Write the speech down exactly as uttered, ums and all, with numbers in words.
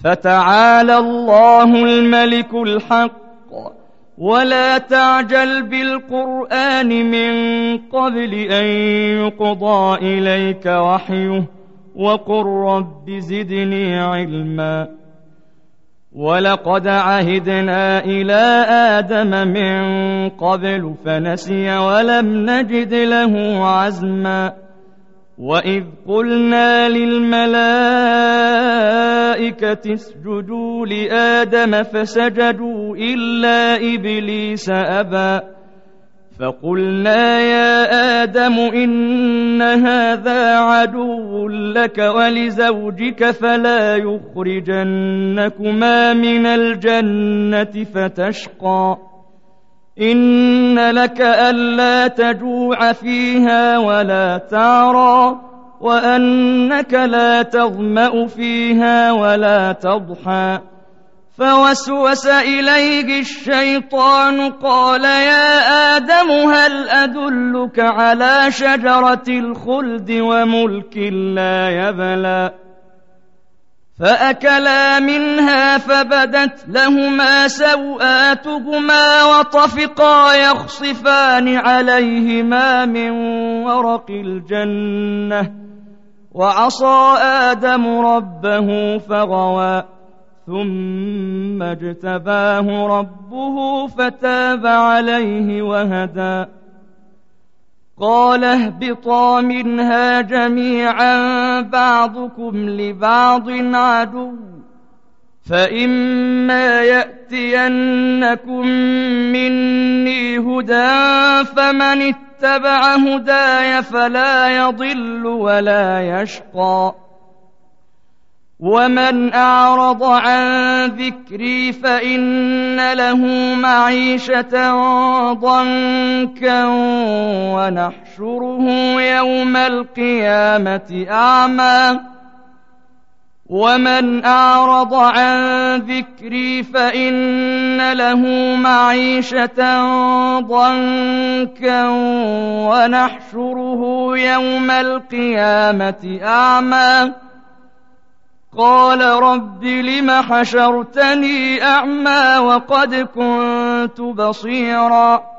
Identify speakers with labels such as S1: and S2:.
S1: فتعالى الله الملك الحق ولا تعجل بالقرآن من قبل أن يقضى إليك وحيه وقل رب زدني علما ولقد عهدنا إلى آدم من قبل فنسي ولم نجد له عزما وإذ قلنا للملائكة اسجدوا لآدم فسجدوا إلا إبليس أبى فقلنا يا آدم إن هذا عدو لك ولزوجك فلا يخرجنكما من الجنة فتشقى إن لك ألا تجوع فيها ولا تعرى وأنك لا تظمأ فيها ولا تضحى فوسوس إليه الشيطان قال يا آدم هل أدلك على شجرة الخلد وملك لا يبلى فأكلا منها فبدت لهما سوآتهما وطفقا يخصفان عليهما من ورق الجنة وعصى آدم ربه فغوى ثم اجتباه ربه فتاب عليه وهدى قال اهبطا منها جميعا بعضكم لبعض عدو فإما يأتينكم مني هدى فمن اتبع هداي فلا يضل ولا يشقى ومن أعرض عن ذكري فإن له معيشة ضنكا ونحشره يوم القيامة أعمى ومن أعرض عن ذكري فإن له معيشة ضنكا ونحشره يوم القيامة أعمى قال رب لم حشرتني أعمى وقد كنت بصيرا